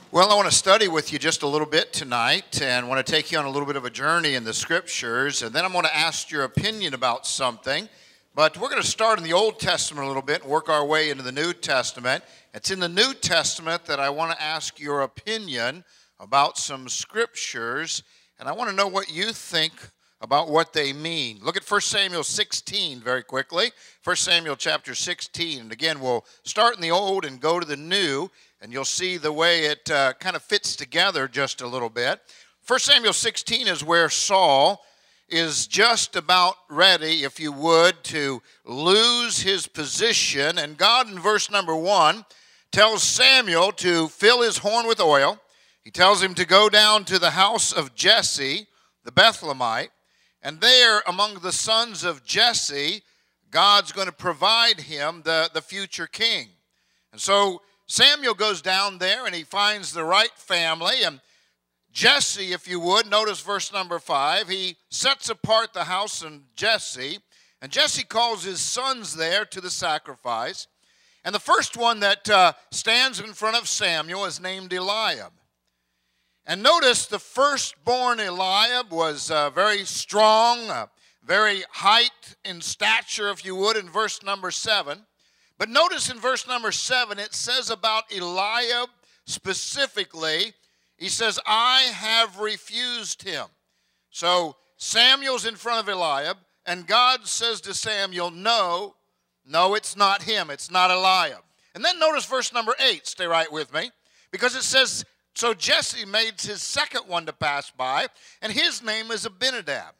Well, I want to study with you just a little bit tonight and want to take you on a little bit of a journey in the scriptures, and then I'm going to ask your opinion about something. But we're going to start in the Old Testament a little bit and work our way into the New Testament. It's in the New Testament that I want to ask your opinion about some scriptures, and I want to know what you think about what they mean. Look at 1 Samuel 16 very quickly. 1 Samuel chapter 16. And again, we'll start in the Old and go to the New, and you'll see the way it kind of fits together just a little bit. 1 Samuel 16 is where Saul is just about ready, if you would, to lose his position. And God in verse number 1 tells Samuel to fill his horn with oil. He tells him to go down to the house of Jesse, the Bethlehemite. And there, among the sons of Jesse, God's going to provide him the future king. And so Samuel goes down there and he finds the right family. And Jesse, if you would, notice verse number 5, he sets apart the house of Jesse. And Jesse calls his sons there to the sacrifice. And the first one that stands in front of Samuel is named Eliab. And notice the firstborn Eliab was very strong, very height in stature, if you would, in verse number 7. But notice in verse number 7, it says about Eliab specifically, he says, I have refused him. So Samuel's in front of Eliab, and God says to Samuel, no, it's not him, it's not Eliab. And then notice verse number 8, stay right with me, because it says, so Jesse made his second one to pass by, and his name is Abinadab.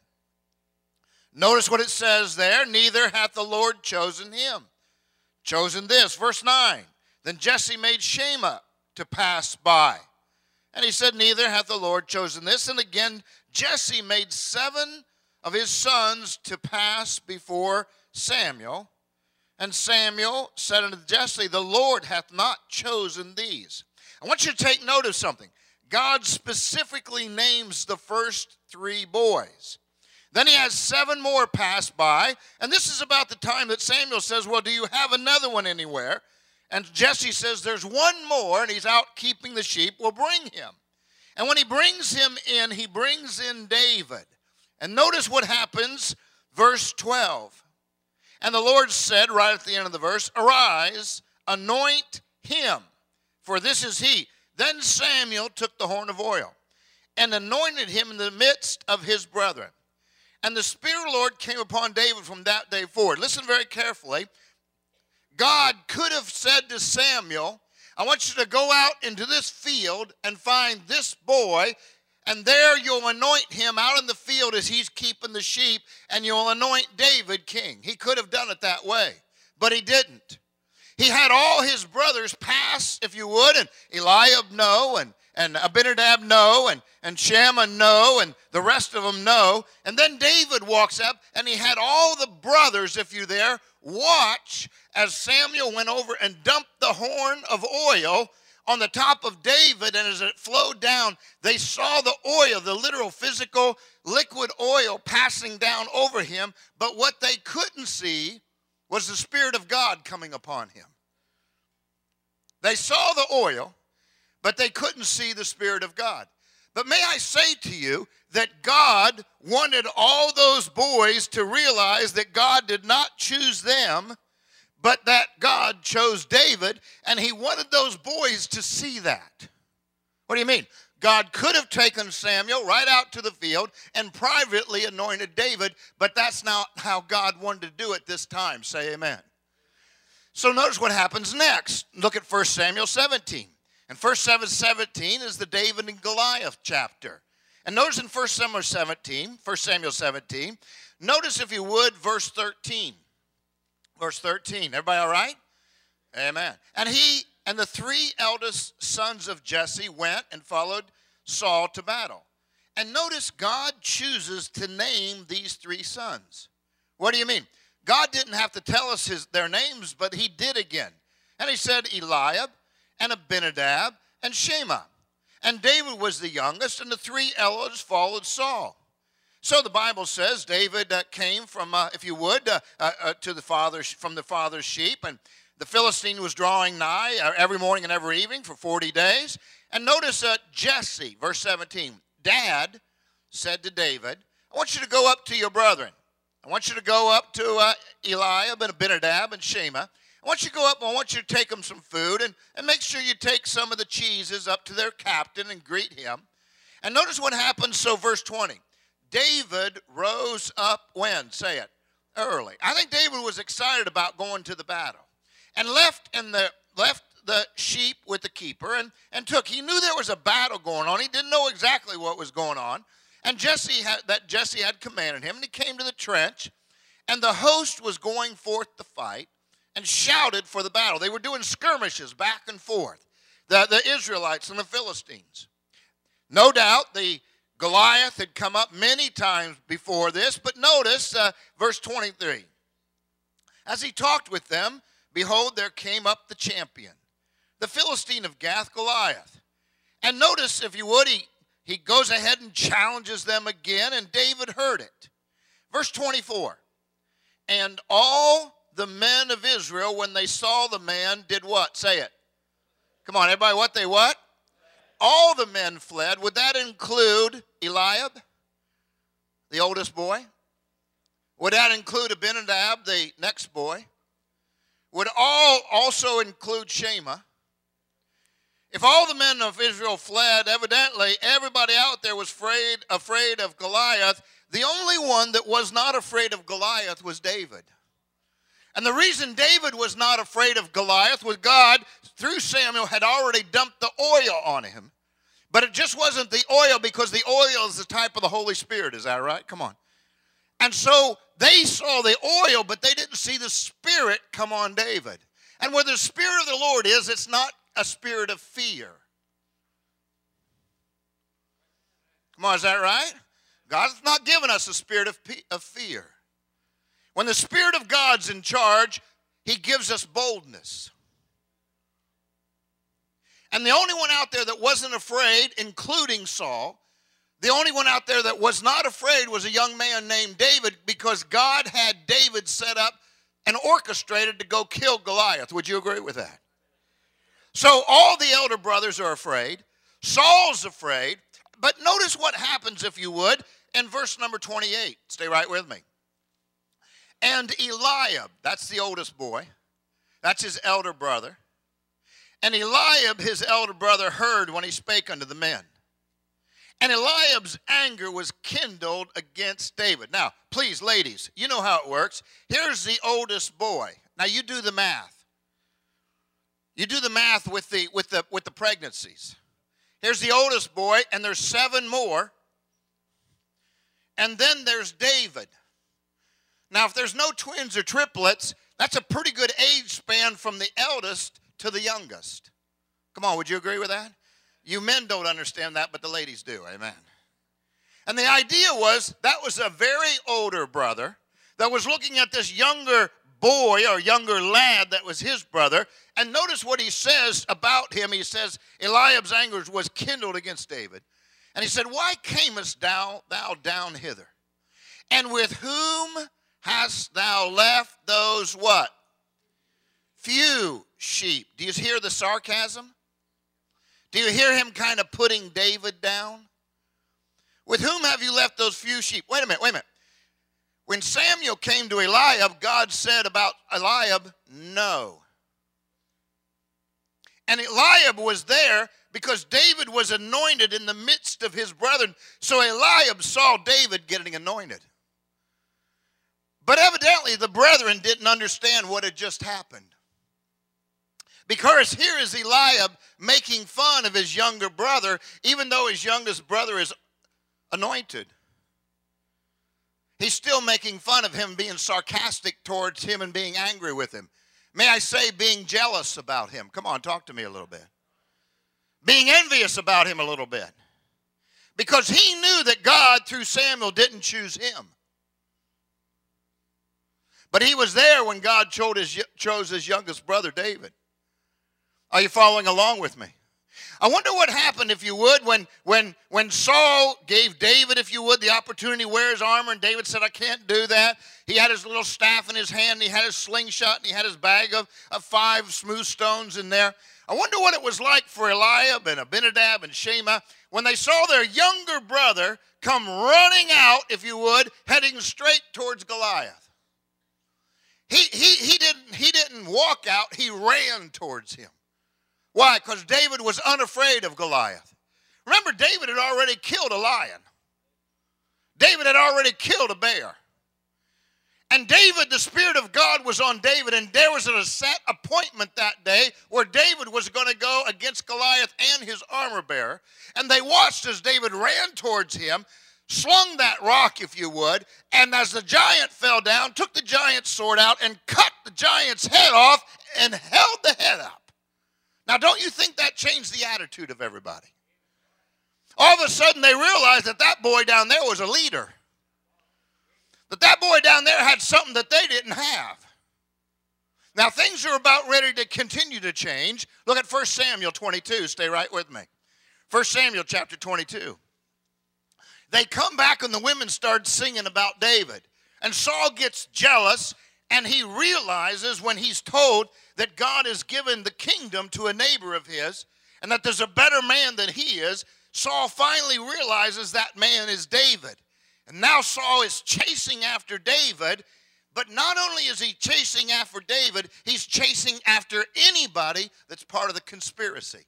Notice what it says there, neither hath the Lord chosen him. Chosen this, verse 9. Then Jesse made Shema to pass by. And he said, neither hath the Lord chosen this. And again, Jesse made 7 of his sons to pass before Samuel. And Samuel said unto Jesse, the Lord hath not chosen these. I want you to take note of something. God specifically names the first 3 boys. Then he has 7 more pass by, and this is about the time that Samuel says, well, do you have another one anywhere? And Jesse says, there's one more, and he's out keeping the sheep. Well, bring him. And when he brings him in, he brings in David. And notice what happens, verse 12. And the Lord said, right at the end of the verse, arise, anoint him, for this is he. Then Samuel took the horn of oil and anointed him in the midst of his brethren. And the Spirit of the Lord came upon David from that day forward. Listen very carefully. God could have said to Samuel, I want you to go out into this field and find this boy, and there you'll anoint him out in the field as he's keeping the sheep, and you'll anoint David king. He could have done it that way, but he didn't. He had all his brothers pass, if you would, and Eliab no, and Abinadab no, and Shammah no, and the rest of them no. And then David walks up, and he had all the brothers, if you there, watch as Samuel went over and dumped the horn of oil on the top of David, and as it flowed down, they saw the oil, the literal physical liquid oil passing down over him, but what they couldn't see was the Spirit of God coming upon him. They saw the oil, but they couldn't see the Spirit of God. But may I say to you that God wanted all those boys to realize that God did not choose them, but that God chose David, and he wanted those boys to see that. What do you mean? God could have taken Samuel right out to the field and privately anointed David, but that's not how God wanted to do it this time. Say amen. So notice what happens next. Look at 1 Samuel 17. And 1 Samuel 17 is the David and Goliath chapter. And notice in 1 Samuel 17, notice if you would, verse 13. Verse 13. Everybody all right? Amen. And he and the 3 eldest sons of Jesse went and followed Saul to battle. And notice God chooses to name these 3 sons. What do you mean? God didn't have to tell us their names, but he did again. And he said Eliab and Abinadab and Shema. And David was the youngest, and the 3 elders followed Saul. So the Bible says David came from, if you would, from the father's sheep, and the Philistine was drawing nigh every morning and every evening for 40 days. And notice Jesse, verse 17. Dad said to David, I want you to go up to your brethren. I want you to go up to Eliab and Abinadab and Shema. I want you to go up and I want you to take them some food and make sure you take some of the cheeses up to their captain and greet him. And notice what happens. So verse 20. David rose up when? Say it. Early. I think David was excited about going to the battle and left the sheep with the keeper and took. He knew there was a battle going on. He didn't know exactly what was going on. And Jesse had commanded him, and he came to the trench, and the host was going forth to fight and shouted for the battle. They were doing skirmishes back and forth, the Israelites and the Philistines. No doubt the Goliath had come up many times before this, but notice verse 23. As he talked with them, behold, there came up the champion, the Philistine of Gath, Goliath. And notice, if you would, he goes ahead and challenges them again, and David heard it. Verse 24. And all the men of Israel, when they saw the man, did what? Say it. Come on, everybody, what they what? All the men fled. Would that include Eliab, the oldest boy? Would that include Abinadab, the next boy? Would all also include Shema? If all the men of Israel fled, evidently everybody out there was afraid of Goliath. The only one that was not afraid of Goliath was David. And the reason David was not afraid of Goliath was God, through Samuel, had already dumped the oil on him. But it just wasn't the oil, because the oil is the type of the Holy Spirit. Is that right? Come on. And so they saw the oil, but they didn't see the Spirit come on David. And where the Spirit of the Lord is, it's not a spirit of fear. Come on, is that right? God's not given us a spirit of fear. When the Spirit of God's in charge, He gives us boldness. And the only one out there that wasn't afraid, including Saul, the only one out there that was not afraid was a young man named David, because God had David set up and orchestrated to go kill Goliath. Would you agree with that? So all the elder brothers are afraid. Saul's afraid. But notice what happens, if you would, in verse number 28. Stay right with me. And Eliab, that's the oldest boy. That's his elder brother. And Eliab, his elder brother, heard when he spake unto the men. And Eliab's anger was kindled against David. Now, please, ladies, you know how it works. Here's the oldest boy. Now, you do the math. You do the math with the pregnancies. Here's the oldest boy, and there's 7 more. And then there's David. Now, if there's no twins or triplets, that's a pretty good age span from the eldest to the youngest. Come on, would you agree with that? You men don't understand that, but the ladies do. Amen. And the idea was that was a very older brother that was looking at this younger boy or younger lad that was his brother. And notice what he says about him. He says, Eliab's anger was kindled against David. And he said, why camest thou down hither? And with whom hast thou left those what? Few sheep. Do you hear the sarcasm? Do you hear him kind of putting David down? With whom have you left those few sheep? Wait a minute. When Samuel came to Eliab, God said about Eliab, no. And Eliab was there because David was anointed in the midst of his brethren. So Eliab saw David getting anointed. But evidently the brethren didn't understand what had just happened. Because here is Eliab making fun of his younger brother, even though his youngest brother is anointed. He's still making fun of him, being sarcastic towards him and being angry with him. May I say, being jealous about him. Come on, talk to me a little bit. Being envious about him a little bit. Because he knew that God, through Samuel, didn't choose him. But he was there when God chose his youngest brother, David. Are you following along with me? I wonder what happened, if you would, when Saul gave David, if you would, the opportunity to wear his armor, and David said, I can't do that. He had his little staff in his hand, and he had his slingshot, and he had his bag of 5 smooth stones in there. I wonder what it was like for Eliab and Abinadab and Shema when they saw their younger brother come running out, if you would, heading straight towards Goliath. He didn't walk out, he ran towards him. Why? Because David was unafraid of Goliath. Remember, David had already killed a lion. David had already killed a bear. And David, the Spirit of God was on David, and there was a set appointment that day where David was going to go against Goliath and his armor bearer. And they watched as David ran towards him, slung that rock, if you would, and as the giant fell down, took the giant's sword out and cut the giant's head off and held the head up. Now, don't you think that changed the attitude of everybody? All of a sudden, they realized that that boy down there was a leader. That boy down there had something that they didn't have. Now, things are about ready to continue to change. Look at 1 Samuel 22. Stay right with me. 1 Samuel chapter 22. They come back and the women start singing about David. And Saul gets jealous, and he realizes when he's told that God has given the kingdom to a neighbor of his and that there's a better man than he is, Saul finally realizes that man is David. And now Saul is chasing after David, but not only is he chasing after David, he's chasing after anybody that's part of the conspiracy.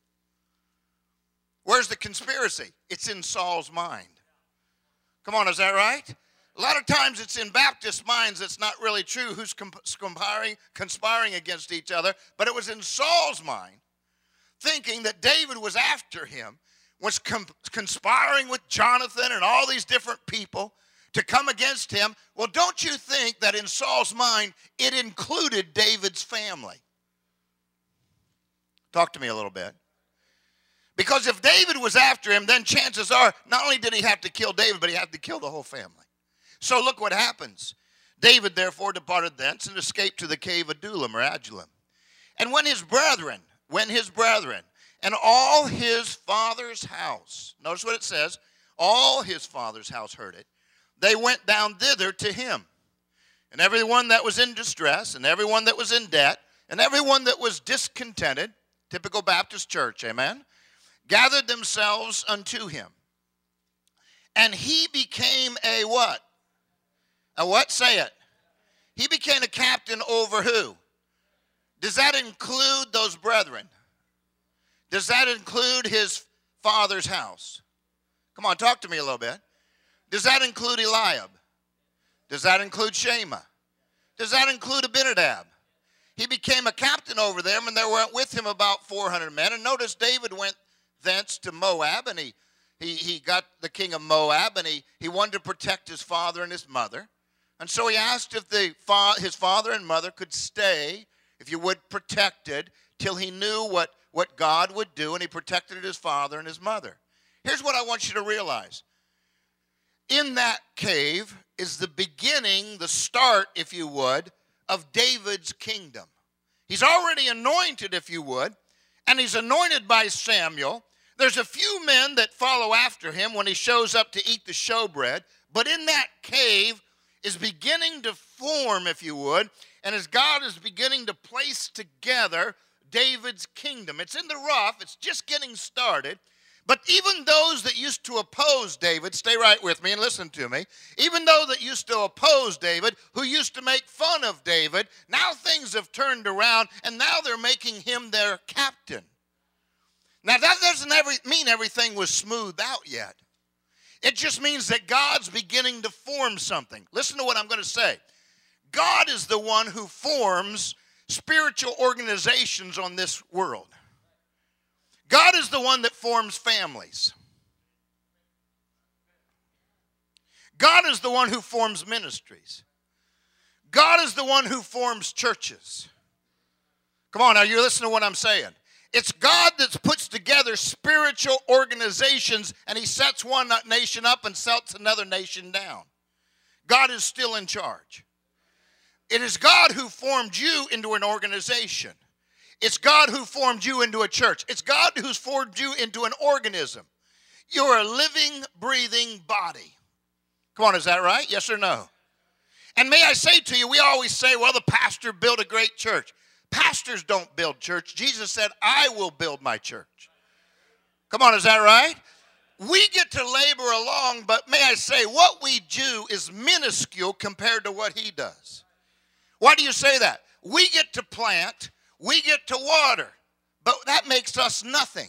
Where's the conspiracy? It's in Saul's mind. Come on, is that right? A lot of times it's in Baptist minds it's not really true who's conspiring against each other, but it was in Saul's mind, thinking that David was after him, was conspiring with Jonathan and all these different people to come against him. Well, don't you think that in Saul's mind, it included David's family? Talk to me a little bit. Because if David was after him, then chances are, not only did he have to kill David, but he had to kill the whole family. So look what happens. David therefore departed thence and escaped to the cave of Adullam or Adullam. And when his brethren, and all his father's house, notice what it says, all his father's house heard it, they went down thither to him. And everyone that was in distress, and everyone that was in debt, and everyone that was discontented, typical Baptist church, amen, gathered themselves unto him. And he became a what? A what? Say it. He became a captain over who? Does that include those brethren? Does that include his father's house? Come on, talk to me a little bit. Does that include Eliab? Does that include Shema? Does that include Abinadab? He became a captain over them, and there went with him about 400 men. And notice David went thence to Moab, and he got the king of Moab, and he wanted to protect his father and his mother. And so he asked if his father and mother could stay, if you would, protected, till he knew what God would do, and he protected his father and his mother. Here's what I want you to realize. In that cave is the beginning, the start, if you would, of David's kingdom. He's already anointed, if you would, and he's anointed by Samuel. There's a few men that follow after him when he shows up to eat the showbread, but in that cave is beginning to form, if you would, and as God is beginning to place together David's kingdom. It's in the rough, it's just getting started. But even those that used to oppose David, stay right with me and listen to me, even those that used to oppose David, who used to make fun of David, now things have turned around and now they're making him their captain. Now that doesn't mean everything was smoothed out yet. It just means that God's beginning to form something. Listen to what I'm going to say. God is the one who forms spiritual organizations on this world. God is the one that forms families. God is the one who forms ministries. God is the one who forms churches. Come on, now you're listening to what I'm saying. It's God that puts together spiritual organizations, and he sets one nation up and sets another nation down. God is still in charge. It is God who formed you into an organization. It's God who formed you into a church. It's God who's formed you into an organism. You're a living, breathing body. Come on, is that right? Yes or no? And may I say to you, we always say, well, the pastor built a great church. Pastors don't build church. Jesus said, I will build my church. Come on, is that right? We get to labor along, but may I say, what we do is minuscule compared to what he does. Why do you say that? We get to plant, we get to water, but that makes us nothing.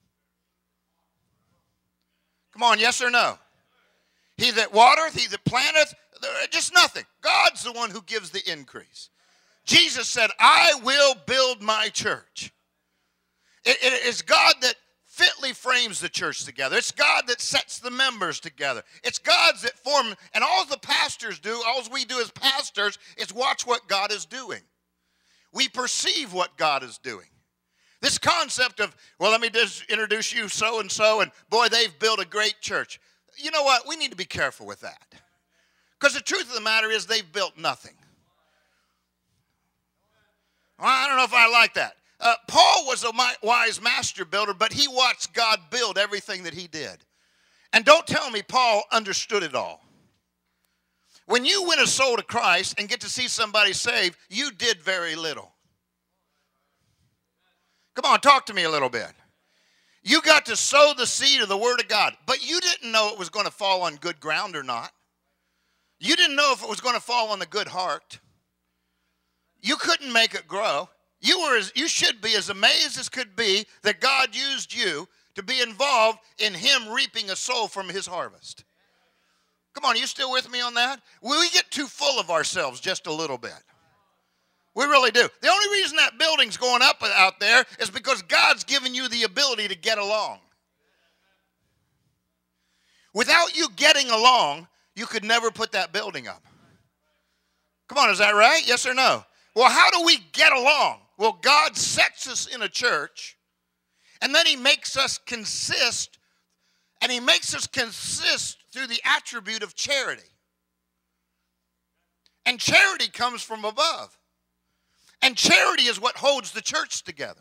Come on, yes or no? He that watereth, he that planteth, just nothing. God's the one who gives the increase. Jesus said, I will build my church. It is God that fitly frames the church together. It's God that sets the members together. It's God's that form, and all the pastors do, all we do as pastors is watch what God is doing. We perceive what God is doing. This concept of, well, let me just introduce you so-and-so, and boy, they've built a great church. You know what? We need to be careful with that. Because the truth of the matter is they've built nothing. Well, I don't know if I like that. Paul was a wise master builder, but he watched God build everything that he did. And don't tell me Paul understood it all. When you win a soul to Christ and get to see somebody saved, you did very little. Come on, talk to me a little bit. You got to sow the seed of the Word of God, but you didn't know it was going to fall on good ground or not. You didn't know if it was going to fall on a good heart. You couldn't make it grow. You should be as amazed as could be that God used you to be involved in him reaping a soul from his harvest. Come on, are you still with me on that? We get too full of ourselves just a little bit. We really do. The only reason that building's going up out there is because God's given you the ability to get along. Without you getting along, you could never put that building up. Come on, is that right? Yes or no? Well, how do we get along? Well, God sets us in a church, and then he makes us consist, and he makes us consist through the attribute of charity. And charity comes from above. And charity is what holds the church together.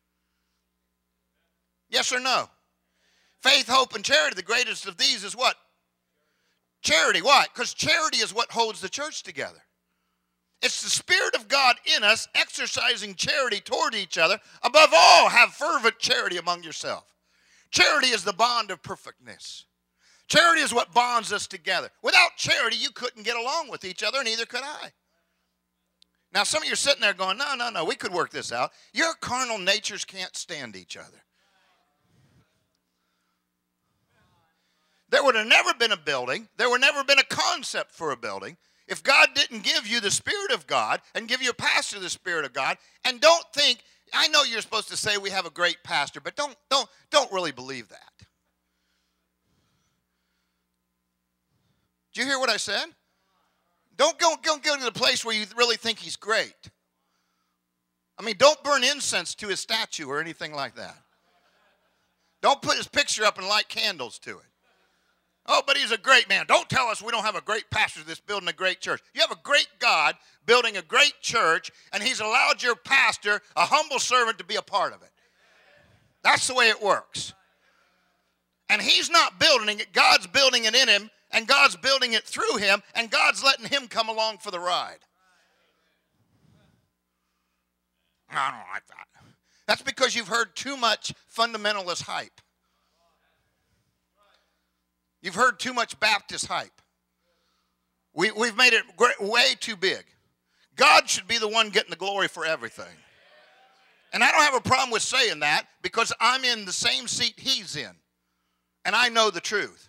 Yes or no? Faith, hope, and charity, the greatest of these is what? Charity. Why? Because charity is what holds the church together. It's the Spirit of God in us exercising charity toward each other. Above all, have fervent charity among yourself. Charity is the bond of perfectness. Charity is what bonds us together. Without charity, you couldn't get along with each other, and neither could I. Now, some of you are sitting there going, no, we could work this out. Your carnal natures can't stand each other. There would have never been a building. There would never been a concept for a building if God didn't give you the Spirit of God and give your pastor the Spirit of God. And don't think, I know you're supposed to say we have a great pastor, but don't really believe that. Did you hear what I said? Don't go to the place where you really think he's great. I mean, don't burn incense to his statue or anything like that. Don't put his picture up and light candles to it. Oh, but he's a great man. Don't tell us we don't have a great pastor that's building a great church. You have a great God building a great church, and he's allowed your pastor, a humble servant, to be a part of it. That's the way it works. And he's not building it. God's building it in him, and God's building it through him, and God's letting him come along for the ride. I don't like that. That's because you've heard too much fundamentalist hype. You've heard too much Baptist hype. We've made it way too big. God should be the one getting the glory for everything. And I don't have a problem with saying that because I'm in the same seat he's in. And I know the truth.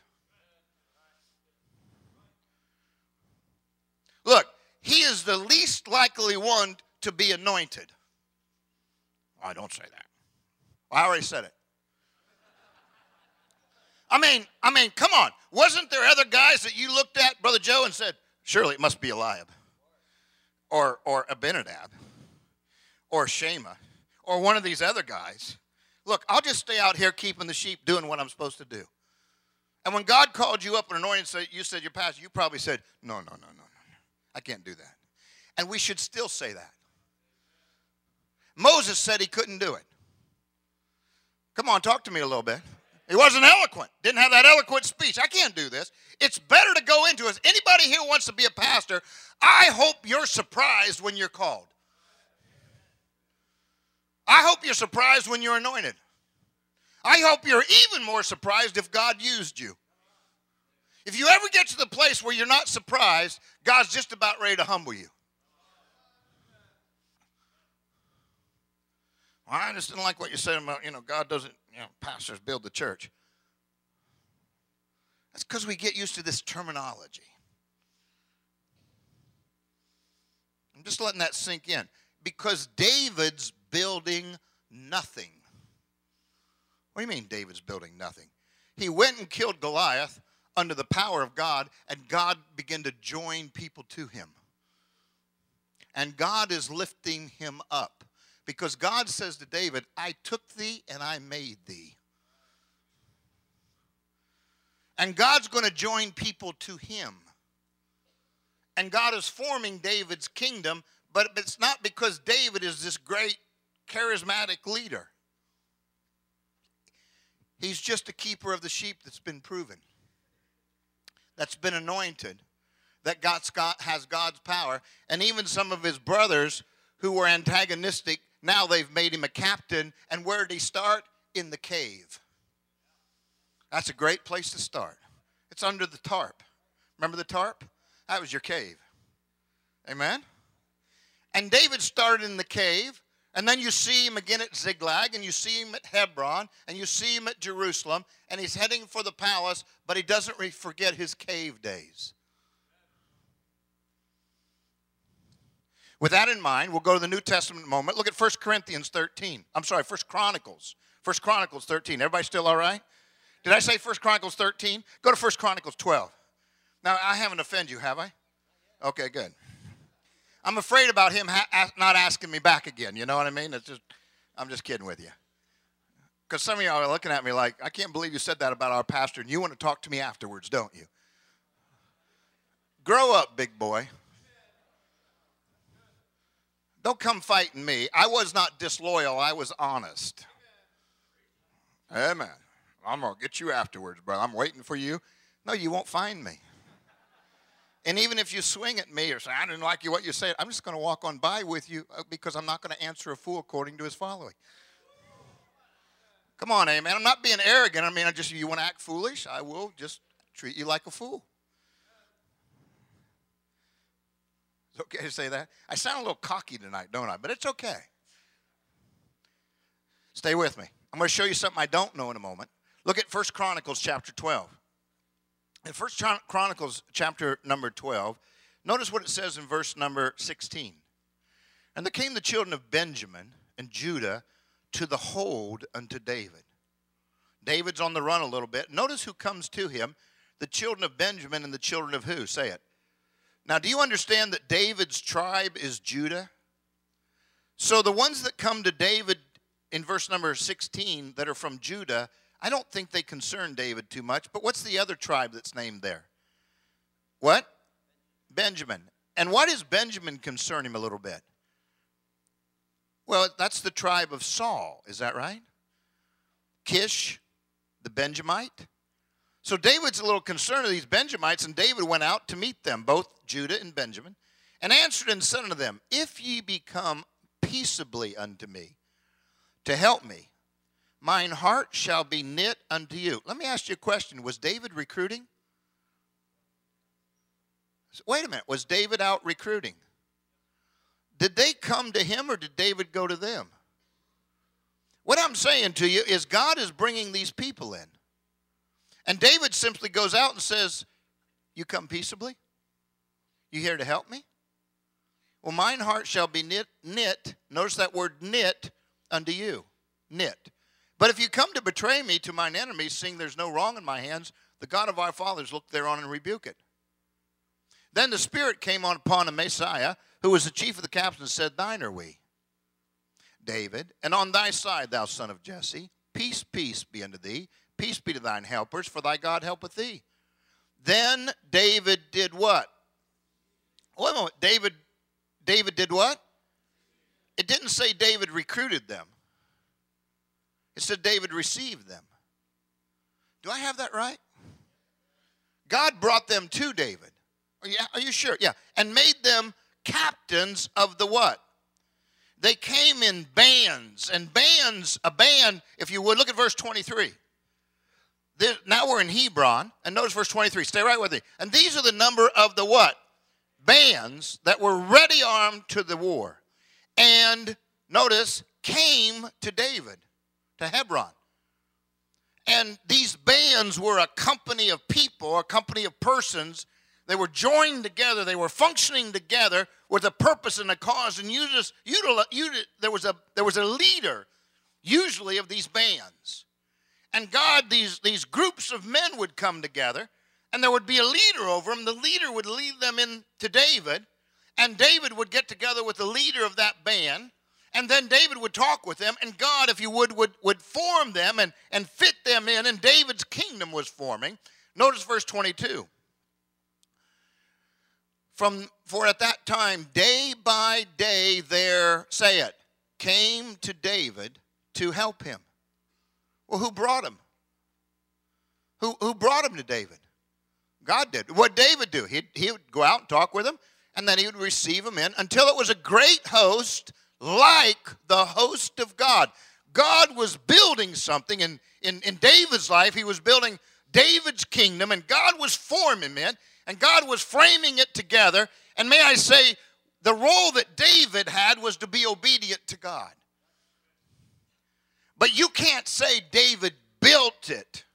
Look, he is the least likely one to be anointed. Oh, don't say that. Well, I already said it. I mean, come on. Wasn't there other guys that you looked at, Brother Joe, and said, surely it must be Eliab or Abinadab or Shema or one of these other guys? Look, I'll just stay out here keeping the sheep, doing what I'm supposed to do. And when God called you up and anointed, you said your pastor, you probably said, no, I can't do that. And we should still say that. Moses said he couldn't do it. Come on, talk to me a little bit. He wasn't eloquent. Didn't have that eloquent speech. I can't do this. It's better to go into it. Anybody here wants to be a pastor, I hope you're surprised when you're called. I hope you're surprised when you're anointed. I hope you're even more surprised if God used you. If you ever get to the place where you're not surprised, God's just about ready to humble you. Well, I just didn't like what you said about, God doesn't, pastors build the church. That's because we get used to this terminology. I'm just letting that sink in. Because David's building nothing. What do you mean David's building nothing? He went and killed Goliath under the power of God, and God began to join people to him. And God is lifting him up. Because God says to David, I took thee and I made thee. And God's going to join people to him. And God is forming David's kingdom, but it's not because David is this great charismatic leader. He's just a keeper of the sheep that's been proven, that's been anointed, that has God's power. And even some of his brothers who were antagonistic, now they've made him a captain. And where did he start? In the cave. That's a great place to start. It's under the tarp. Remember the tarp? That was your cave. Amen? And David started in the cave, and then you see him again at Ziklag, and you see him at Hebron, and you see him at Jerusalem, and he's heading for the palace, but he doesn't forget his cave days. With that in mind, we'll go to the New Testament moment. Look at 1 Corinthians 13. I'm sorry, 1 Chronicles. 1 Chronicles 13. Everybody still all right? Did I say 1 Chronicles 13? Go to 1 Chronicles 12. Now, I haven't offended you, have I? Okay, good. I'm afraid about him not asking me back again. You know what I mean? I'm just kidding with you. Because some of y'all are looking at me like, I can't believe you said that about our pastor, and you want to talk to me afterwards, don't you? Grow up, big boy. Don't come fighting me. I was not disloyal. I was honest. Amen. I'm going to get you afterwards, brother. I'm waiting for you. No, you won't find me. And even if you swing at me or say, I didn't like what you said, I'm just going to walk on by with you because I'm not going to answer a fool according to his following. Come on, amen. I'm not being arrogant. I mean, you want to act foolish? I will just treat you like a fool. It's okay to say that. I sound a little cocky tonight, don't I? But it's okay. Stay with me. I'm going to show you something I don't know in a moment. Look at 1 Chronicles chapter 12. In 1 Chronicles chapter number 12, notice what it says in verse number 16. And there came the children of Benjamin and Judah to the hold unto David. David's on the run a little bit. Notice who comes to him, the children of Benjamin and the children of who? Say it. Now, do you understand that David's tribe is Judah? So the ones that come to David in verse number 16 that are from Judah, I don't think they concern David too much. But what's the other tribe that's named there? What? Benjamin. And why does Benjamin concern him a little bit? Well, that's the tribe of Saul. Is that right? Kish, the Benjamite. So David's a little concerned of these Benjamites, and David went out to meet them, both Judah and Benjamin, and answered and said unto them, If ye become peaceably unto me, to help me, mine heart shall be knit unto you. Let me ask you a question. Was David recruiting? Wait a minute. Was David out recruiting? Did they come to him or did David go to them? What I'm saying to you is God is bringing these people in. And David simply goes out and says, you come peaceably? You here to help me? Well, mine heart shall be knit. Notice that word knit unto you. Knit. But if you come to betray me to mine enemies, seeing there's no wrong in my hands, the God of our fathers look thereon and rebuke it. Then the Spirit came upon Messiah, who was the chief of the captains, and said, Thine are we, David, and on thy side, thou son of Jesse, peace, peace be unto thee, peace be to thine helpers, for thy God helpeth thee. Then David did what? Wait a moment. David did what? It didn't say David recruited them. It said David received them. Do I have that right? God brought them to David. Are you sure? Yeah. And made them captains of the what? they came in bands. And bands, a band, if you would, look at verse 23. Now we're in Hebron, and notice verse 23. Stay right with me. And these are the number of the what? Bands that were ready armed to the war. And notice, came to David, to Hebron. And these bands were a company of people, a company of persons. They were joined together. They were functioning together with a purpose and a cause. And there was a leader, usually, of these bands. And God, these groups of men would come together, and there would be a leader over them. The leader would lead them in to David, and David would get together with the leader of that band, and then David would talk with them, and God, if you would form them and fit them in, and David's kingdom was forming. Notice verse 22. For at that time, day by day there, say it, came to David to help him. Well, who brought him? Who brought him to David? God did. What did David do? He would go out and talk with him, and then he would receive him in until it was a great host like the host of God. God was building something in David's life. He was building David's kingdom, and God was forming it, and God was framing it together. And may I say, the role that David had was to be obedient to God. But you can't say David built it.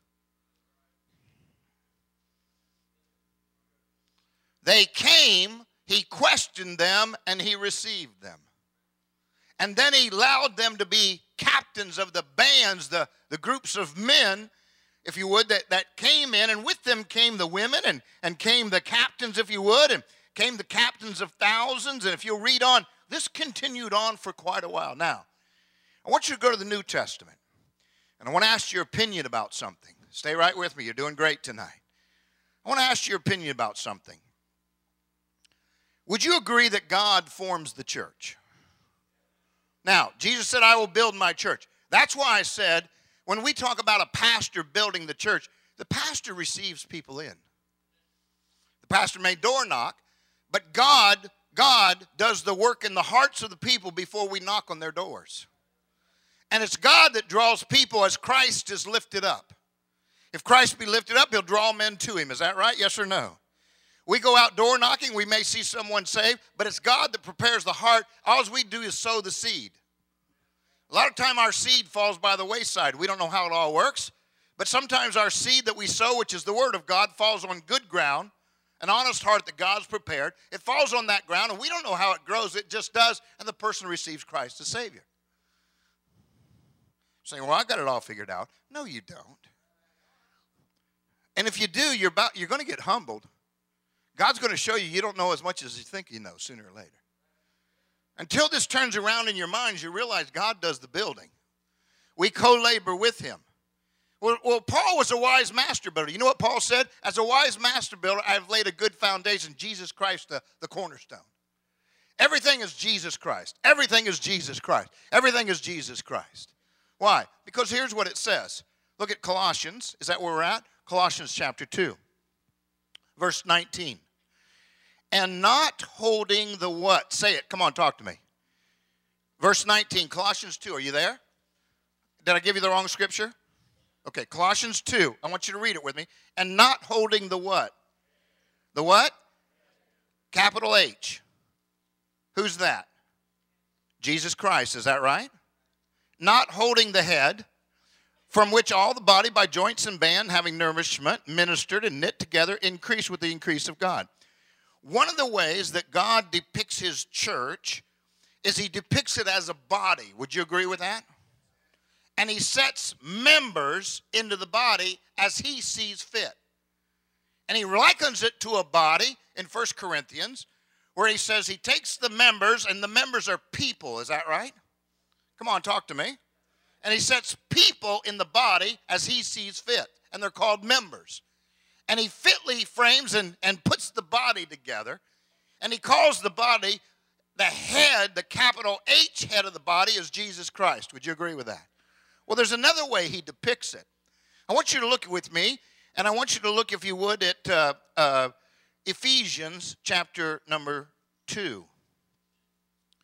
They came, he questioned them, and he received them. And then he allowed them to be captains of the bands, the groups of men, if you would, that came in. And with them came the women and came the captains, if you would, and came the captains of thousands. And if you'll read on, this continued on for quite a while. Now, I want you to go to the New Testament. And I want to ask your opinion about something. Stay right with me. You're doing great tonight. I want to ask your opinion about something. Would you agree that God forms the church? Now, Jesus said, I will build my church. That's why I said, when we talk about a pastor building the church, the pastor receives people in. The pastor may door knock, but God does the work in the hearts of the people before we knock on their doors. And it's God that draws people as Christ is lifted up. If Christ be lifted up, he'll draw men to him. Is that right? Yes or no? We go out door knocking, we may see someone saved, but it's God that prepares the heart. All we do is sow the seed. A lot of time our seed falls by the wayside. We don't know how it all works, but sometimes our seed that we sow, which is the word of God, falls on good ground, an honest heart that God's prepared. It falls on that ground, and we don't know how it grows. It just does, and the person receives Christ as Savior. Saying, well, I got it all figured out. No, you don't. And if you do, you're going to get humbled. God's going to show you don't know as much as you think you know sooner or later. Until this turns around in your minds, you realize God does the building. We co-labor with him. Well, Paul was a wise master builder. You know what Paul said? As a wise master builder, I have laid a good foundation, Jesus Christ, the cornerstone. Everything is Jesus Christ. Everything is Jesus Christ. Everything is Jesus Christ. Why? Because here's what it says. Look at Colossians. Is that where we're at? Colossians chapter 2, verse 19. And not holding the what? Say it. Come on, talk to me. Verse 19, Colossians 2. Are you there? Did I give you the wrong scripture? Okay, Colossians 2. I want you to read it with me. And not holding the what? The what? Capital H. Who's that? Jesus Christ. Is that right? Not holding the head, from which all the body by joints and band, having nourishment, ministered and knit together, increase with the increase of God. One of the ways that God depicts his church is he depicts it as a body. Would you agree with that? And he sets members into the body as he sees fit. And he likens it to a body in 1 Corinthians where he says he takes the members, and the members are people. Is that right? Come on, talk to me. And he sets people in the body as he sees fit. And they're called members. And he fitly frames and puts the body together. And he calls the body the head, the capital H head of the body is Jesus Christ. Would you agree with that? Well, there's another way he depicts it. I want you to look with me, and I want you to look, if you would, at Ephesians chapter number 2.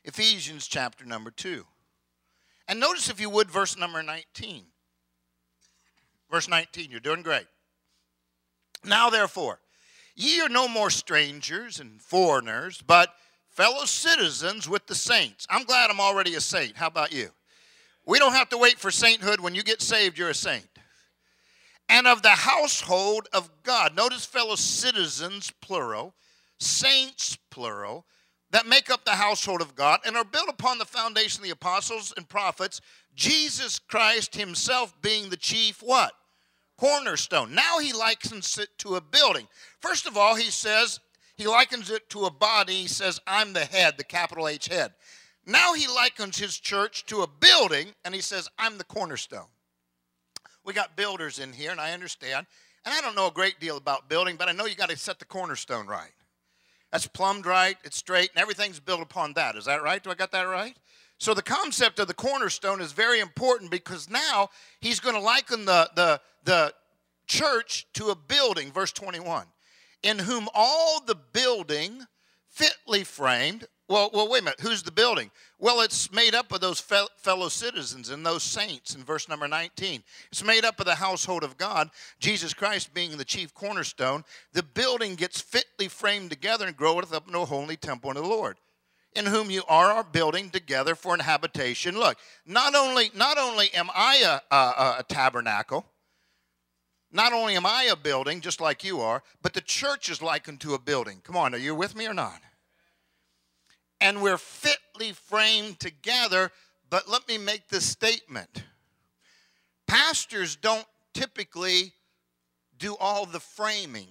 Ephesians chapter number 2. And notice, if you would, verse number 19. Verse 19, you're doing great. Now, therefore, ye are no more strangers and foreigners, but fellow citizens with the saints. I'm glad I'm already a saint. How about you? We don't have to wait for sainthood. When you get saved, you're a saint. And of the household of God. Notice fellow citizens, plural, saints, plural, that make up the household of God and are built upon the foundation of the apostles and prophets, Jesus Christ himself being the chief what? Cornerstone. Now he likens it to a building. First of all, he says, he likens it to a body. He says, I'm the head, the capital H head. Now he likens his church to a building, and he says, I'm the cornerstone. We got builders in here, and I understand. And I don't know a great deal about building, but I know you got to set the cornerstone right. That's plumbed right, it's straight, and everything's built upon that. Is that right? Do I got that right? So the concept of the cornerstone is very important, because now he's going to liken the church to a building, verse 21, in whom all the building fitly framed. Well, wait a minute. Who's the building? Well, it's made up of those fellow citizens and those saints in verse number 19. It's made up of the household of God, Jesus Christ being the chief cornerstone. The building gets fitly framed together and groweth up into a holy temple unto the Lord, in whom you are building together for an habitation. Look, not only am I a tabernacle, not only am I a building just like you are, but the church is likened to a building. Come on, are you with me or not? And we're fitly framed together, but let me make this statement. Pastors don't typically do all the framing.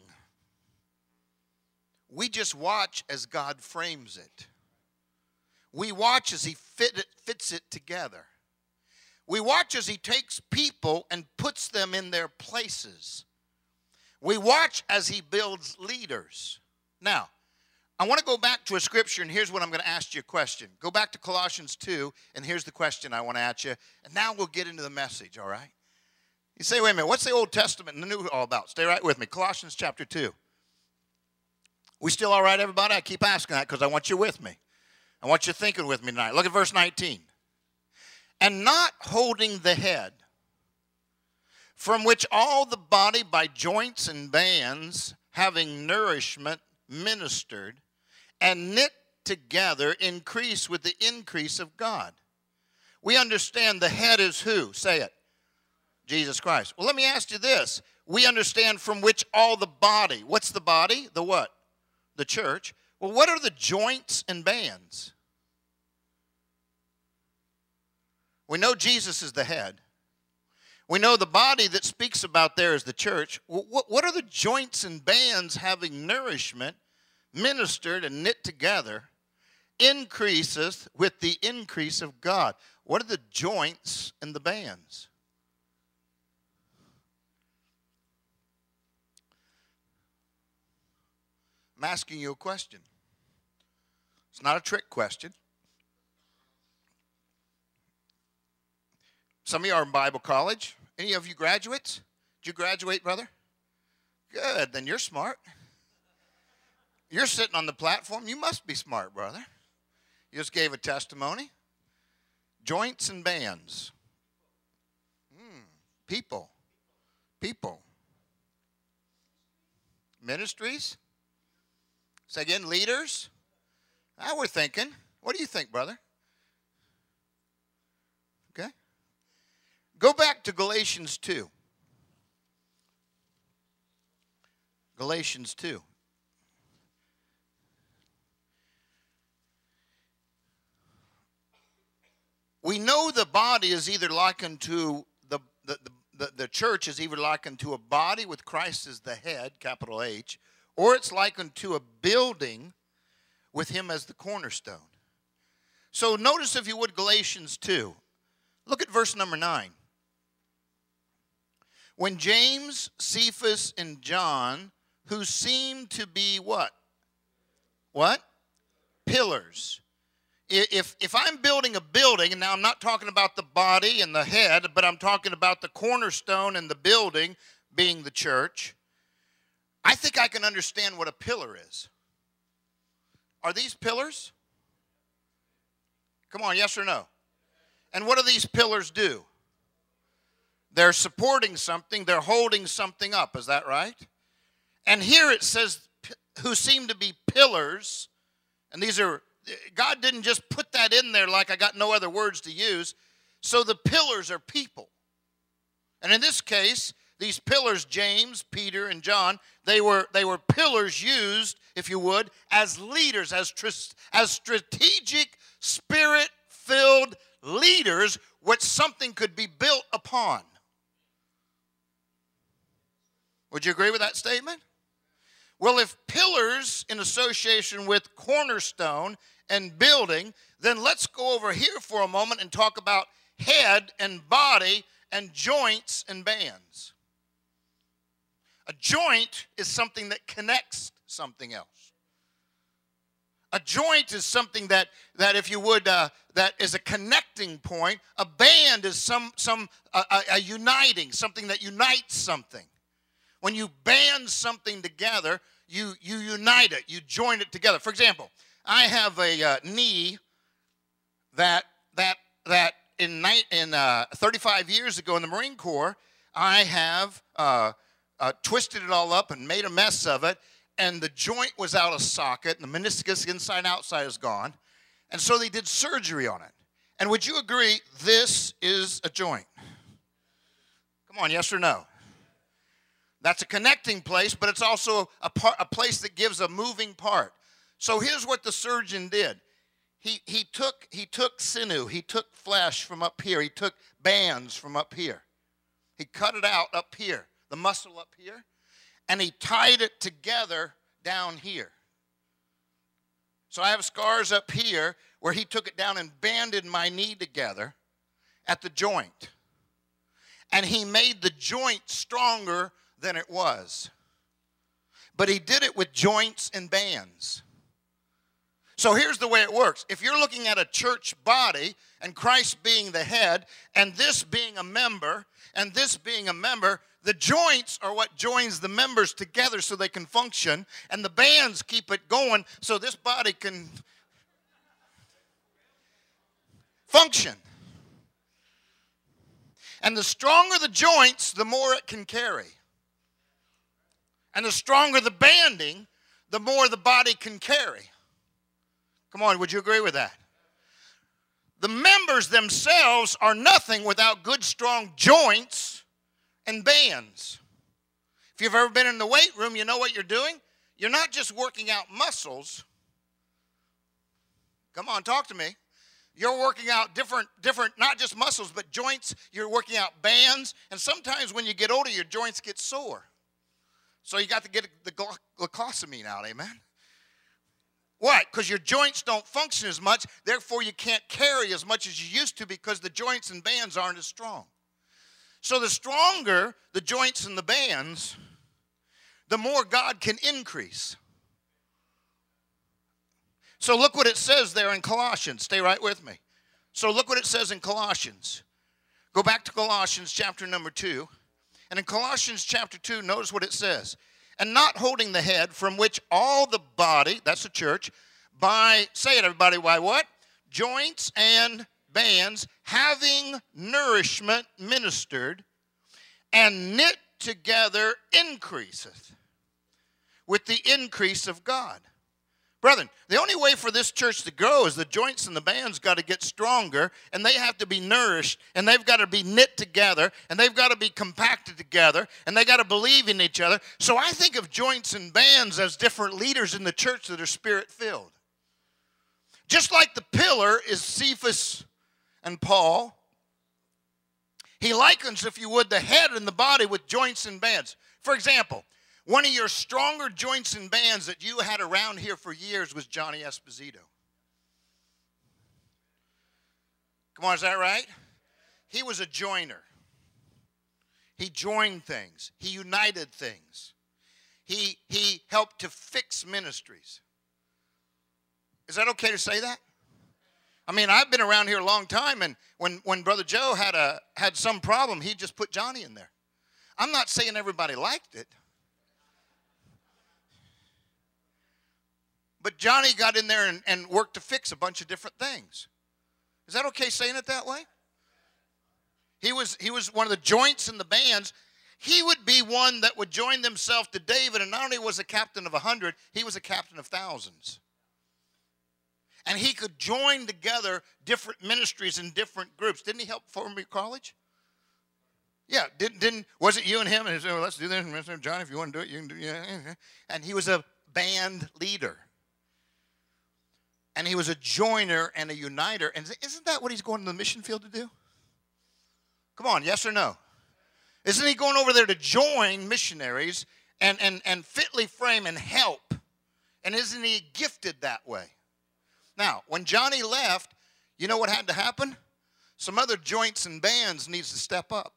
We just watch as God frames it. We watch as he fits it together. We watch as he takes people and puts them in their places. We watch as he builds leaders. Now, I want to go back to a scripture, and here's what I'm going to ask you a question. Go back to Colossians 2, and here's the question I want to ask you. And now we'll get into the message, all right? You say, wait a minute, what's the Old Testament and the New all about? Stay right with me. Colossians chapter 2. We still all right, everybody? I keep asking that because I want you with me. I want you thinking with me tonight. Look at verse 19. And not holding the head, from which all the body by joints and bands, having nourishment ministered, and knit together, increase with the increase of God. We understand the head is who? Say it. Jesus Christ. Well, let me ask you this. We understand from which all the body. What's the body? The what? The church. Well, what are the joints and bands? We know Jesus is the head. We know the body that speaks about there is the church. What are the joints and bands having nourishment, ministered and knit together, increaseth with the increase of God? What are the joints and the bands? I'm asking you a question. It's not a trick question. Some of you are in Bible college. Any of you graduates? Did you graduate, brother? Good, then you're smart. You're sitting on the platform. You must be smart, brother. You just gave a testimony. Joints and bands. People. Ministries. Say again, leaders. Now we're thinking. What do you think, brother? Okay. Go back to Galatians 2. Galatians 2. We know the body is either likened to the church is either likened to a body with Christ as the head, capital H, or it's likened to a building with him as the cornerstone. So notice, if you would, Galatians 2. Look at verse number 9. When James, Cephas, and John, who seemed to be what? What? Pillars. If I'm building a building, and now I'm not talking about the body and the head, but I'm talking about the cornerstone and the building being the church, I think I can understand what a pillar is. Are these pillars? Come on, yes or no? And what do these pillars do? They're supporting something. They're holding something up. Is that right? And here it says, who seem to be pillars. And these are, God didn't just put that in there like I got no other words to use. So the pillars are people. And in this case, these pillars, James, Peter, and John, they were pillars used, if you would, as leaders, as strategic, spirit-filled leaders, which something could be built upon. Would you agree with that statement? Well, if pillars in association with cornerstone and building, then let's go over here for a moment and talk about head and body and joints and bands. A joint is something that connects something else. A joint is something that if you would, that is a connecting point. A band is a uniting, something that unites something. When you band something together, you unite it, you join it together. For example, I have a knee that in 35 years ago in the Marine Corps, I have twisted it all up and made a mess of it, and the joint was out of socket, and the meniscus inside outside is gone, and so they did surgery on it. And would you agree this is a joint? Come on, yes or no? That's a connecting place, but it's also a place that gives a moving part. So here's what the surgeon did. He took sinew, he took flesh from up here, he took bands from up here. He cut it out up here, the muscle up here, and he tied it together down here. So I have scars up here where he took it down and banded my knee together at the joint. And he made the joint stronger than it was. But he did it with joints and bands. So here's the way it works. If you're looking at a church body and Christ being the head and this being a member and this being a member, the joints are what joins the members together so they can function, and the bands keep it going so this body can function. And the stronger the joints, the more it can carry. And the stronger the banding, the more the body can carry. Come on, would you agree with that? The members themselves are nothing without good, strong joints and bands. If you've ever been in the weight room, you know what you're doing. You're not just working out muscles. Come on, talk to me. You're working out different, not just muscles, but joints. You're working out bands. And sometimes when you get older, your joints get sore. So you got to get the glucosamine out, amen? Why? Because your joints don't function as much. Therefore, you can't carry as much as you used to because the joints and bands aren't as strong. So the stronger the joints and the bands, the more God can increase. So look what it says there in Colossians. Stay right with me. So look what it says in Colossians. Go back to Colossians chapter number 2. And in Colossians chapter 2, notice what it says. And not holding the head, from which all the body, that's the church, by, say it everybody, by what? Joints and bands, having nourishment ministered, and knit together increaseth with the increase of God. Brethren, the only way for this church to grow is the joints and the bands got to get stronger, and they have to be nourished, and they've got to be knit together, and they've got to be compacted together, and they got to believe in each other. So I think of joints and bands as different leaders in the church that are spirit-filled. Just like the pillar is Cephas and Paul, he likens, if you would, the head and the body with joints and bands. For example, one of your stronger joints and bands that you had around here for years was Johnny Esposito. Come on, is that right? He was a joiner. He joined things. He united things. He helped to fix ministries. Is that okay to say that? I mean, I've been around here a long time, and when Brother Joe had some problem, he just put Johnny in there. I'm not saying everybody liked it. But Johnny got in there and worked to fix a bunch of different things. Is that okay saying it that way? He was one of the joints in the bands. He would be one that would join themselves to David, and not only was a captain of 100, he was a captain of thousands. And he could join together different ministries and different groups. Didn't he help form your college? Yeah, was it you and him? And he said, well, let's do this. And John, if you want to do it, you can do it. Yeah. And he was a band leader. And he was a joiner and a uniter. And isn't that what he's going to the mission field to do? Come on, yes or no? Isn't he going over there to join missionaries and fitly frame and help? And isn't he gifted that way? Now, when Johnny left, you know what had to happen? Some other joints and bands needs to step up.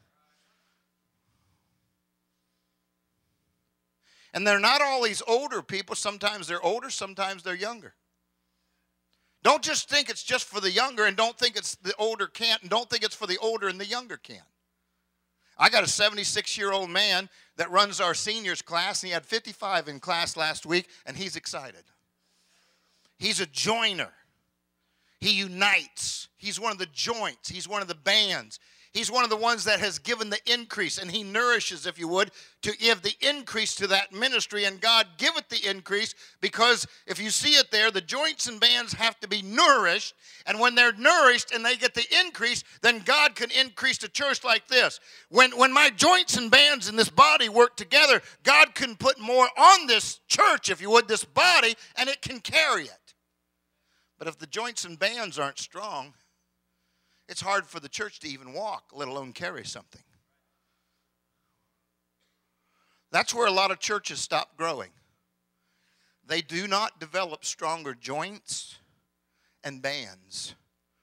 And they're not all these older people. Sometimes they're older, sometimes they're younger. Don't just think it's just for the younger, and don't think it's the older can't, and don't think it's for the older and the younger can't. I got a 76-year-old man that runs our seniors class, and he had 55 in class last week, and he's excited. He's a joiner. He unites. He's one of the joints. He's one of the bands. He's one of the ones that has given the increase, and he nourishes, if you would, to give the increase to that ministry, and God giveth the increase, because if you see it there, the joints and bands have to be nourished, and when they're nourished and they get the increase, then God can increase the church like this. When my joints and bands in this body work together, God can put more on this church, if you would, this body, and it can carry it. But if the joints and bands aren't strong, it's hard for the church to even walk, let alone carry something. That's where a lot of churches stop growing. They do not develop stronger joints and bands.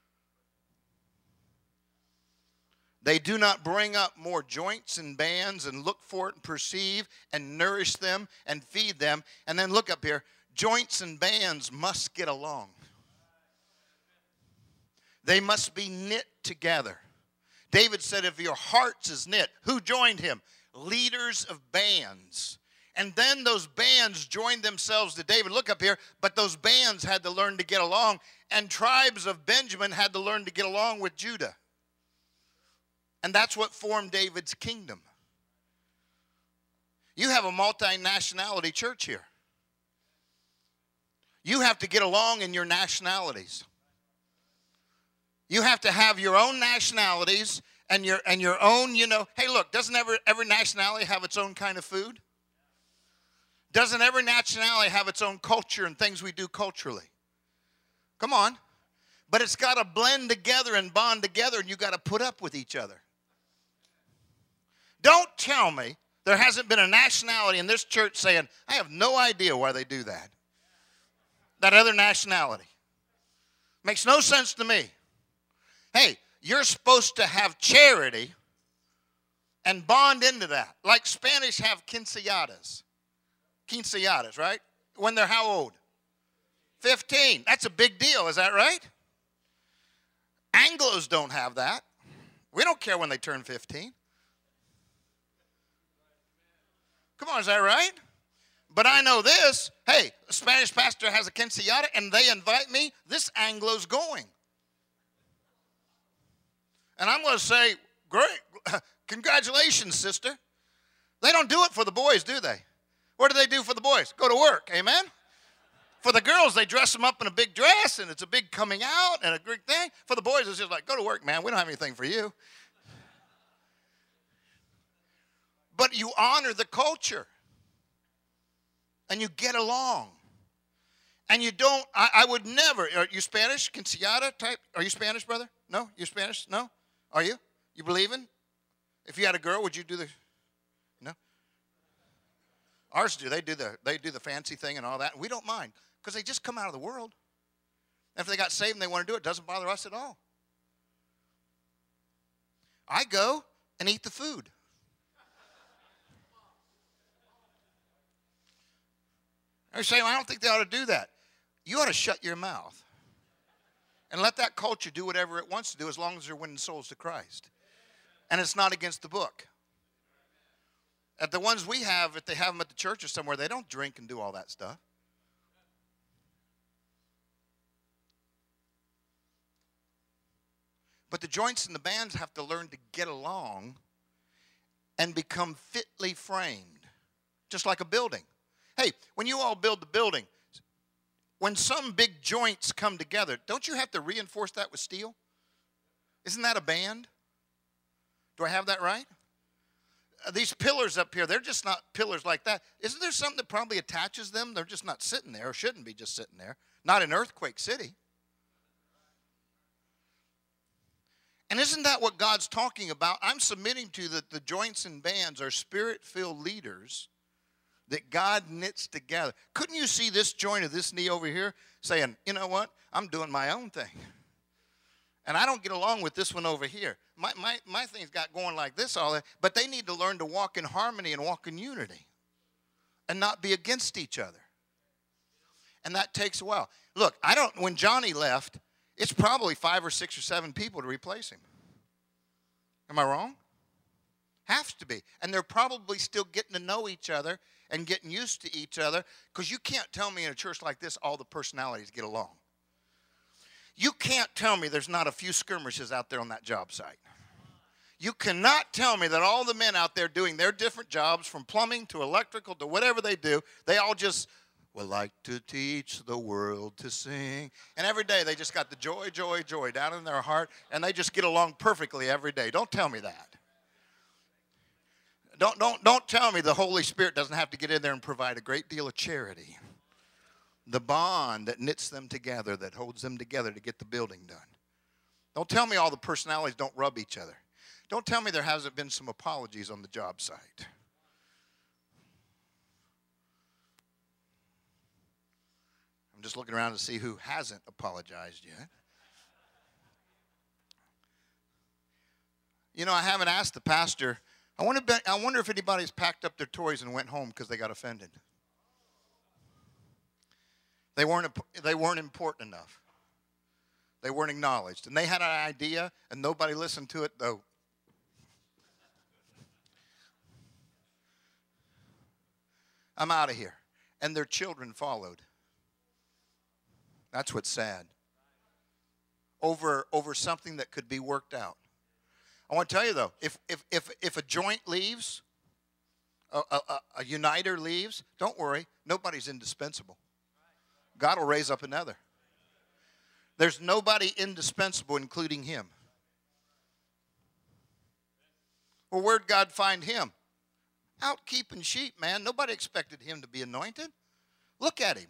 They do not bring up more joints and bands and look for it and perceive and nourish them and feed them. And then look up here, joints and bands must get along. They must be knit together. David said, if your hearts is knit, who joined him? Leaders of bands. And then those bands joined themselves to David. Look up here. But those bands had to learn to get along. And tribes of Benjamin had to learn to get along with Judah. And that's what formed David's kingdom. You have a multinationality church here. You have to get along in your nationalities. You have to have your own nationalities and your own, hey, look, doesn't every nationality have its own kind of food? Doesn't every nationality have its own culture and things we do culturally? Come on. But it's got to blend together and bond together, and you've got to put up with each other. Don't tell me there hasn't been a nationality in this church saying, I have no idea why they do that. That other nationality. Makes no sense to me. Hey, you're supposed to have charity and bond into that. Like Spanish have quinceañeras. Quinceañeras, right? When they're how old? 15. That's a big deal, is that right? Anglos don't have that. We don't care when they turn 15. Come on, is that right? But I know this. Hey, a Spanish pastor has a quinceañera and they invite me. This Anglo's going. And I'm going to say, great, congratulations, sister. They don't do it for the boys, do they? What do they do for the boys? Go to work, amen? For the girls, they dress them up in a big dress, and it's a big coming out and a big thing. For the boys, it's just like, go to work, man. We don't have anything for you. But you honor the culture, and you get along. And you don't, I would never, are you Spanish? Quinceañera type? Are you Spanish, brother? No? You're Spanish? No? Are you? You believing? If you had a girl, would you do the, no? Ours do. They do the fancy thing and all that. We don't mind because they just come out of the world. And if they got saved and they want to do it, it doesn't bother us at all. I go and eat the food. They're saying, well, I don't think they ought to do that. You ought to shut your mouth and let that culture do whatever it wants to do as long as they're winning souls to Christ. And it's not against the book. At the ones we have, if they have them at the church or somewhere, they don't drink and do all that stuff. But the joints and the bands have to learn to get along and become fitly framed, just like a building. Hey, when you all build the building, when some big joints come together, don't you have to reinforce that with steel? Isn't that a band? Do I have that right? These pillars up here, they're just not pillars like that. Isn't there something that probably attaches them? They're just not sitting there, or shouldn't be just sitting there. Not in Earthquake City. And isn't that what God's talking about? I'm submitting to that the joints and bands are spirit-filled leaders that God knits together. Couldn't you see this joint of this knee over here saying, you know what, I'm doing my own thing. And I don't get along with this one over here. My thing's got going like this all that, but they need to learn to walk in harmony and walk in unity and not be against each other. And that takes a while. Look, when Johnny left, it's probably 5 or 6 or 7 people to replace him. Am I wrong? Has to be. And they're probably still getting to know each other and getting used to each other, because you can't tell me in a church like this all the personalities get along. You can't tell me there's not a few skirmishes out there on that job site. You cannot tell me that all the men out there doing their different jobs, from plumbing to electrical to whatever they do, they all just would like to teach the world to sing. And every day they just got the joy, joy, joy down in their heart, and they just get along perfectly every day. Don't tell me that. Don't tell me the Holy Spirit doesn't have to get in there and provide a great deal of charity. The bond that knits them together, that holds them together to get the building done. Don't tell me all the personalities don't rub each other. Don't tell me there hasn't been some apologies on the job site. I'm just looking around to see who hasn't apologized yet. You know, I haven't asked the pastor. I wonder if anybody's packed up their toys and went home because they got offended. They weren't important enough. They weren't acknowledged. And they had an idea, and nobody listened to it, though. I'm out of here. And their children followed. That's what's sad. Over something that could be worked out. I want to tell you, though, if a joint leaves, a uniter leaves, don't worry, nobody's indispensable. God will raise up another. There's nobody indispensable, including him. Well, where'd God find him? Out keeping sheep, man. Nobody expected him to be anointed. Look at him.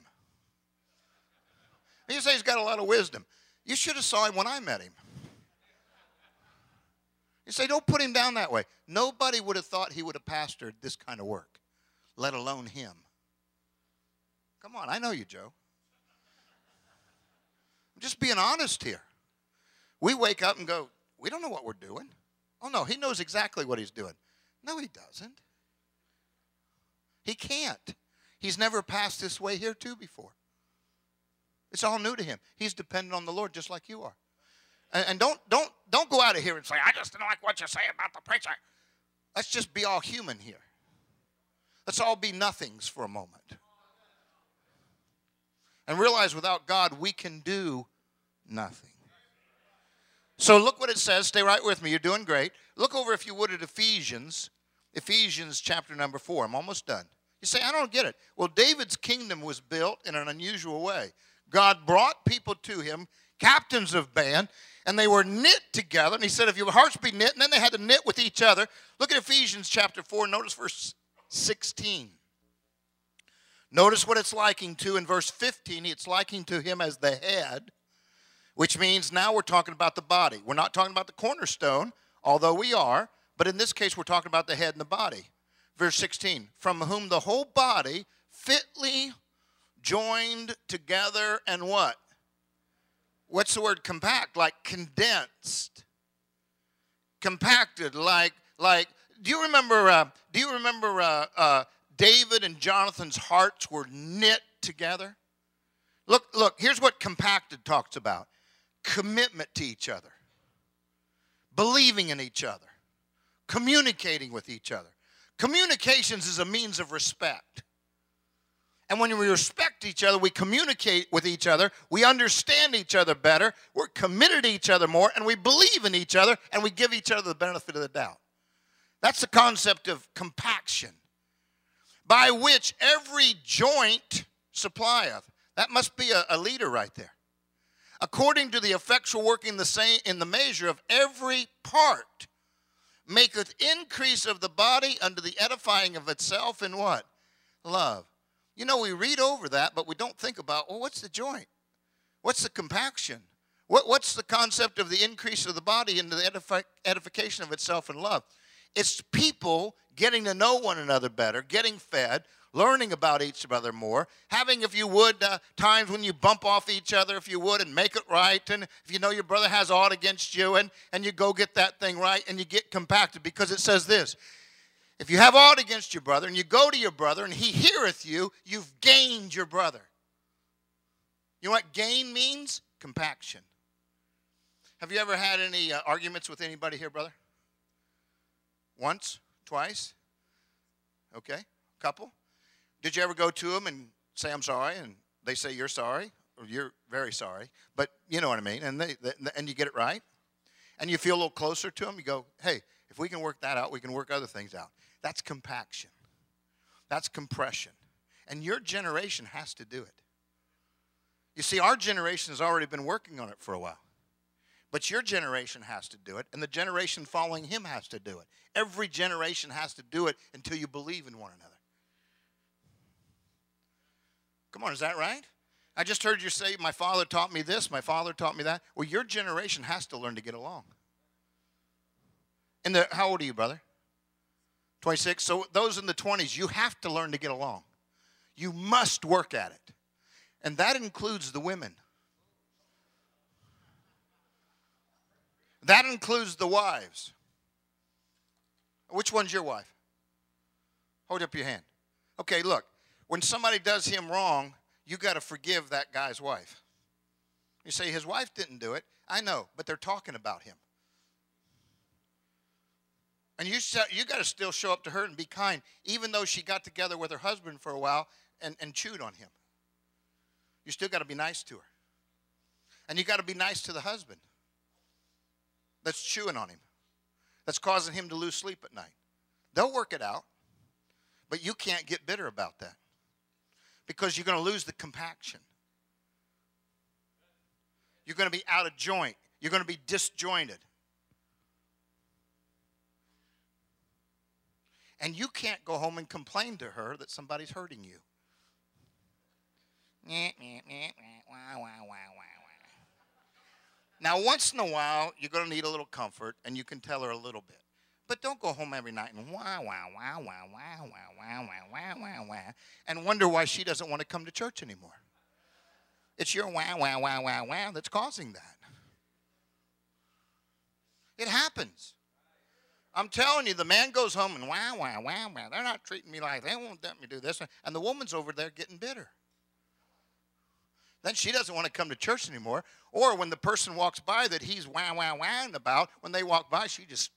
You say he's got a lot of wisdom. You should have saw him when I met him. You say, don't put him down that way. Nobody would have thought he would have pastored this kind of work, let alone him. Come on, I know you, Joe. I'm just being honest here. We wake up and go, we don't know what we're doing. Oh, no, he knows exactly what he's doing. No, he doesn't. He can't. He's never passed this way here too before. It's all new to him. He's dependent on the Lord just like you are. And don't go out of here and say, I just don't like what you say about the preacher. Let's just be all human here. Let's all be nothings for a moment. And realize without God, we can do nothing. So look what it says. Stay right with me. You're doing great. Look over, if you would, at Ephesians. Ephesians chapter number 4. I'm almost done. You say, I don't get it. Well, David's kingdom was built in an unusual way. God brought people to him, captains of band, and they were knit together. And he said, if your hearts be knit, and then they had to knit with each other. Look at Ephesians chapter 4. Notice verse 16. Notice what it's liking to in verse 15. It's liking to him as the head, which means now we're talking about the body. We're not talking about the cornerstone, although we are. But in this case, we're talking about the head and the body. Verse 16. From whom the whole body fitly joined together and what? What's the word compact? Like condensed. Compacted. Like do you remember David and Jonathan's hearts were knit together? Look, here's what compacted talks about. Commitment to each other. Believing in each other. Communicating with each other. Communications is a means of respect. And when we respect each other, we communicate with each other, we understand each other better, we're committed to each other more, and we believe in each other, and we give each other the benefit of the doubt. That's the concept of compaction, by which every joint supplieth. That must be a leader right there. According to the effectual working the same in the measure of every part, maketh increase of the body unto the edifying of itself in what? Love. You know, we read over that, but we don't think about, well, what's the joint? What's the compaction? What's the concept of the increase of the body into the edification of itself in love? It's people getting to know one another better, getting fed, learning about each other more, having, if you would, times when you bump off each other, if you would, and make it right. And if you know your brother has aught against you, and you go get that thing right, and you get compacted, because it says this: if you have aught against your brother, and you go to your brother, and he heareth you, you've gained your brother. You know what gain means? Compaction. Have you ever had any arguments with anybody here, brother? Once? Twice? Okay. Couple? Did you ever go to them and say, I'm sorry, and they say you're sorry, or you're very sorry, but you know what I mean, and and you get it right, and you feel a little closer to them, you go, hey, if we can work that out, we can work other things out. That's compaction. That's compression. And your generation has to do it. You see, our generation has already been working on it for a while. But your generation has to do it, and the generation following him has to do it. Every generation has to do it until you believe in one another. Come on, is that right? I just heard you say, my father taught me this, my father taught me that. Well, your generation has to learn to get along. How old are you, brother? 26. So those in the 20s, you have to learn to get along. You must work at it. And that includes the women. That includes the wives. Which one's your wife? Hold up your hand. Okay, look. When somebody does him wrong, you got to forgive that guy's wife. You say, his wife didn't do it. I know, but they're talking about him. And you got to still show up to her and be kind, even though she got together with her husband for a while and chewed on him. You still got to be nice to her. And you got to be nice to the husband that's chewing on him, that's causing him to lose sleep at night. They'll work it out, but you can't get bitter about that, because you're going to lose the compaction. You're going to be out of joint. You're going to be disjointed. And you can't go home and complain to her that somebody's hurting you. Now, once in a while, you're going to need a little comfort, and you can tell her a little bit. But don't go home every night and and wonder why she doesn't want to come to church anymore. It's your that's causing that. It happens. I'm telling you, the man goes home and they're not treating me like, they won't let me do this. And the woman's over there getting bitter. Then she doesn't want to come to church anymore. Or when the person walks by that he's wahing about, when they walk by, she just,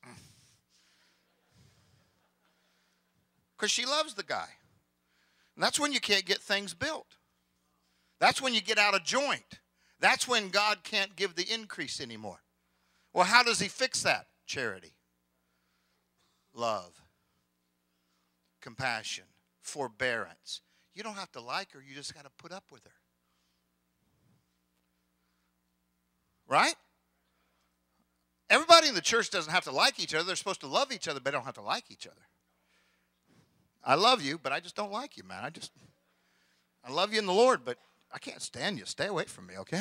because she loves the guy. And that's when you can't get things built. That's when you get out of joint. That's when God can't give the increase anymore. Well, how does he fix that? Charity. Love. Compassion. Forbearance. You don't have to like her. You just got to put up with her. Right? Everybody in the church doesn't have to like each other. They're supposed to love each other, but they don't have to like each other. I love you, but I just don't like you, man. I love you in the Lord, but I can't stand you. Stay away from me, okay?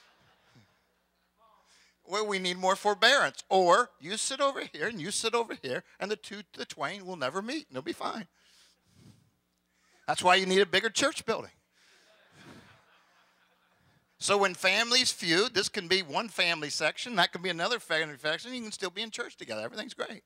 Well, we need more forbearance. Or you sit over here and you sit over here, and the twain will never meet, and they'll be fine. That's why you need a bigger church building. So when families feud, this can be one family section, that can be another family section, you can still be in church together. Everything's great.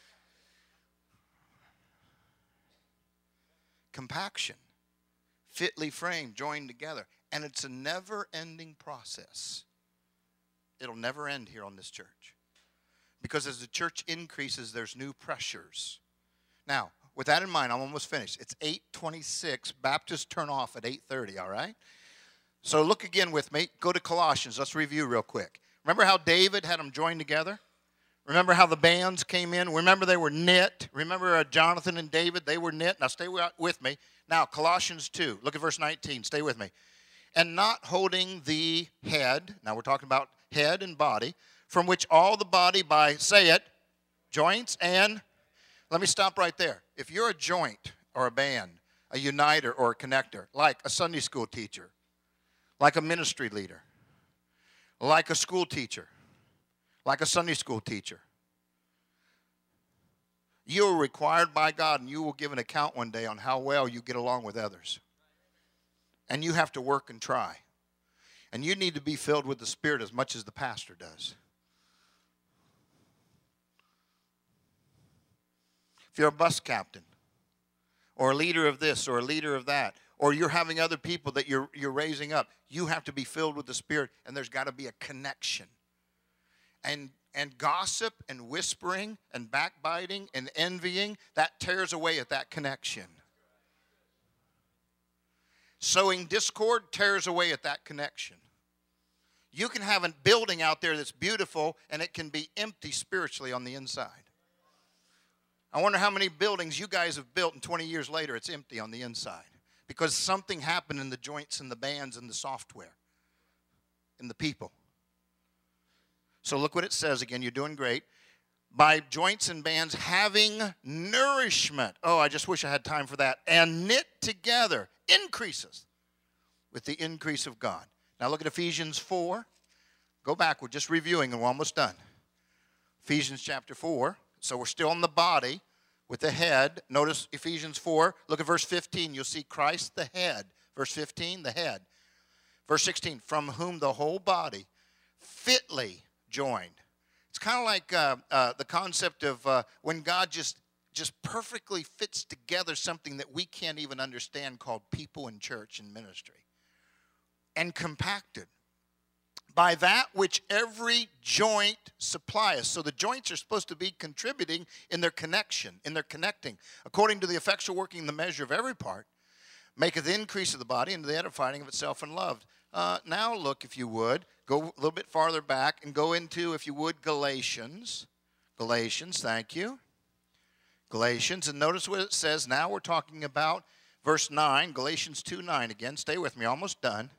Compaction, fitly framed, joined together. And it's a never-ending process. It'll never end here on this church. Because as the church increases, there's new pressures. Now, with that in mind, I'm almost finished. It's 8:26. Baptists turn off at 8:30, all right? So look again with me. Go to Colossians. Let's review real quick. Remember how David had them joined together? Remember how the bands came in? Remember they were knit? Remember Jonathan and David, they were knit? Now stay with me. Now, Colossians 2. Look at verse 19. Stay with me. And not holding the head. Now we're talking about head and body. From which all the body by, say it, joints and, let me stop right there. If you're a joint or a band, a uniter or a connector, like a Sunday school teacher, like a ministry leader, like a school teacher, like a Sunday school teacher, you are required by God, and you will give an account one day on how well you get along with others. And you have to work and try. And you need to be filled with the Spirit as much as the pastor does. If you're a bus captain, or a leader of this, or a leader of that, or you're having other people that you're raising up, you have to be filled with the Spirit, and there's got to be a connection. And gossip and whispering and backbiting and envying, that tears away at that connection. Sowing discord tears away at that connection. You can have a building out there that's beautiful, and it can be empty spiritually on the inside. I wonder how many buildings you guys have built, and 20 years later it's empty on the inside. Because something happened in the joints and the bands and the software and the people. So look what it says again. You're doing great. By joints and bands having nourishment. Oh, I just wish I had time for that. And knit together increases with the increase of God. Now look at Ephesians 4. Go back. We're just reviewing and we're almost done. Ephesians chapter 4. So we're still in the body with the head. Notice Ephesians 4. Look at verse 15. You'll see Christ the head. Verse 15, the head. Verse 16, from whom the whole body fitly joined. It's kind of like the concept of when God just perfectly fits together something that we can't even understand called people in church and ministry. And compacted by that which every joint supplieth. So the joints are supposed to be contributing in their connection, in their connecting. According to the effectual working the measure of every part, maketh the increase of the body into the edifying of itself in love. Now look, if you would, go a little bit farther back and go into, if you would, Galatians. Galatians, thank you. Galatians, and notice what it says. Now we're talking about verse 9, Galatians 2:9 again. Stay with me, almost done.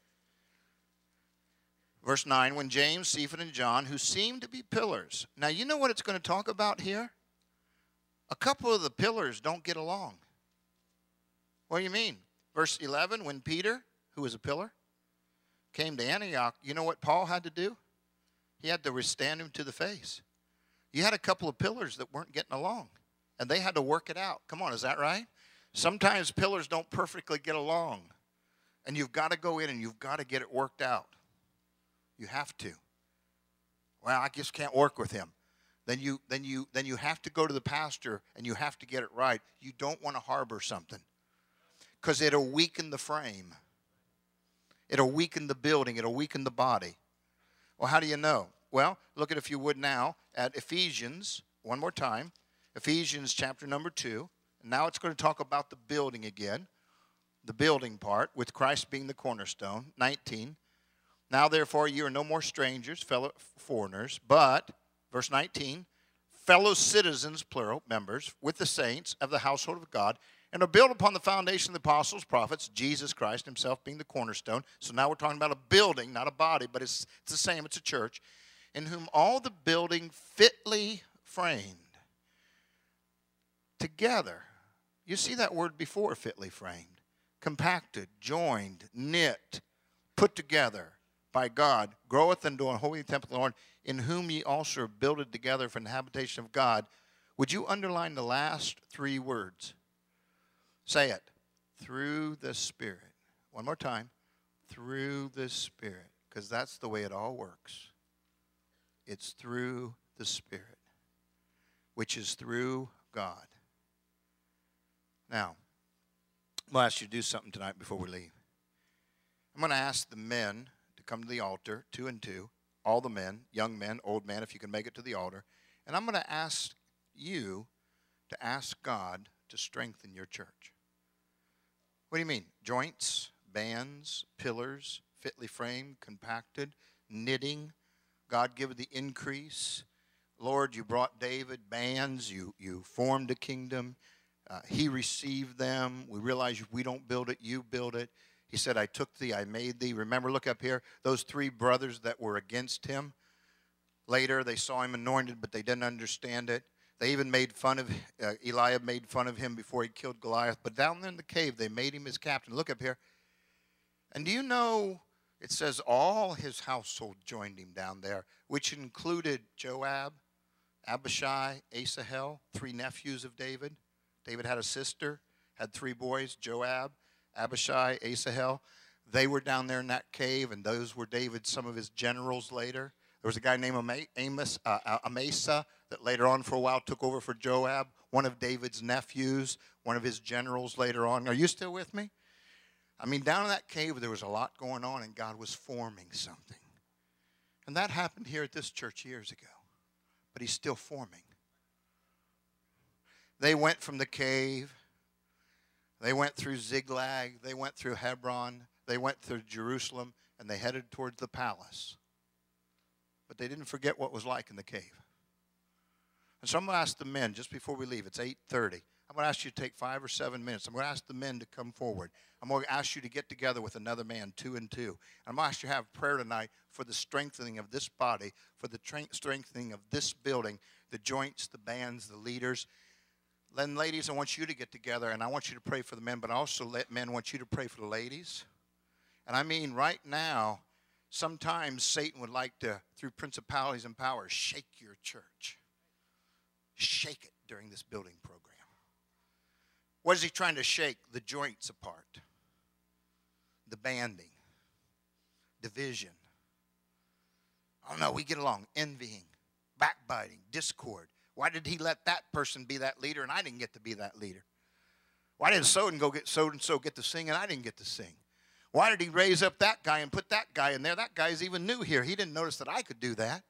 Verse 9, when James, Cephas, and John, who seemed to be pillars. Now, you know what it's going to talk about here? A couple of the pillars don't get along. What do you mean? Verse 11, when Peter, who was a pillar, came to Antioch, you know what Paul had to do? He had to withstand him to the face. You had a couple of pillars that weren't getting along, and they had to work it out. Come on, is that right? Sometimes pillars don't perfectly get along, and you've got to go in and you've got to get it worked out. You have to. Well, I just can't work with him. Then you have to go to the pastor and you have to get it right. You don't want to harbor something because it'll weaken the frame. It'll weaken the building. It'll weaken the body. Well, how do you know? Well, look at, if you would now, at Ephesians, one more time. Ephesians chapter number 2. Now it's going to talk about the building again. The building part, with Christ being the cornerstone. 19. Now, therefore, you are no more strangers, fellow foreigners, but, verse 19, fellow citizens, plural, members, with the saints of the household of God, and are built upon the foundation of the apostles, prophets, Jesus Christ himself being the cornerstone. So now we're talking about a building, not a body, but it's the same, it's a church, in whom all the building fitly framed together. You see that word before, fitly framed. Compacted, joined, knit, put together by God, groweth into a holy temple of the Lord, in whom ye also are builded together for an habitation of God. Would you underline the last three words? Say it. Through the Spirit. One more time. Through the Spirit. Because that's the way it all works. It's through the Spirit, which is through God. Now, I'm going to ask you to do something tonight before we leave. I'm going to ask the men to come to the altar, 2 and 2, all the men, young men, old men, if you can make it to the altar. And I'm going to ask you to ask God to strengthen your church. What do you mean? Joints, bands, pillars, fitly framed, compacted, knitting. God give the increase. Lord, you brought David bands. You formed a kingdom. He received them. We realize we don't build it. You build it. He said, I took thee, I made thee. Remember, look up here. Those three brothers that were against him. Later, they saw him anointed, but they didn't understand it. They even made fun of, Eliab made fun of him before he killed Goliath. But down there in the cave, they made him his captain. Look up here. And do you know, it says all his household joined him down there, which included Joab, Abishai, Asahel, three nephews of David. David had a sister, had three boys, Joab, Abishai, Asahel. They were down there in that cave, and those were David's, some of his generals later. There was a guy named Amasa that later on for a while took over for Joab, one of David's nephews, one of his generals later on. Are you still with me? I mean, down in that cave, there was a lot going on, and God was forming something. And that happened here at this church years ago. But he's still forming. They went from the cave. They went through Ziklag. They went through Hebron. They went through Jerusalem, and they headed towards the palace. But they didn't forget what it was like in the cave. And so I'm going to ask the men, just before we leave, it's 8:30. I'm going to ask you to take 5 or 7 minutes. I'm going to ask the men to come forward. I'm going to ask you to get together with another man, 2 and 2. I'm going to ask you to have prayer tonight for the strengthening of this body, for the strengthening of this building, the joints, the bands, the leaders. Then, ladies, I want you to get together, and I want you to pray for the men, but also men want you to pray for the ladies. And I mean, right now, sometimes Satan would like to, through principalities and powers, shake your church. Shake it during this building program. What is he trying to shake? The joints apart. The banding. Division. Oh no, we get along. Envying. Backbiting. Discord. Why did he let that person be that leader and I didn't get to be that leader? Why did so and so get to sing and I didn't get to sing? Why did he raise up that guy and put that guy in there? That guy's even new here. He didn't notice that I could do that.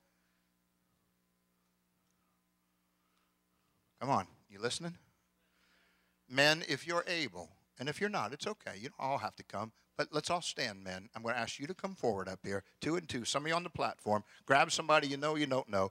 Come on, you listening? Men, if you're able, and if you're not, it's okay. You don't all have to come. But let's all stand, men. I'm going to ask you to come forward up here, 2 and 2. Some of you on the platform. Grab somebody you know you don't know.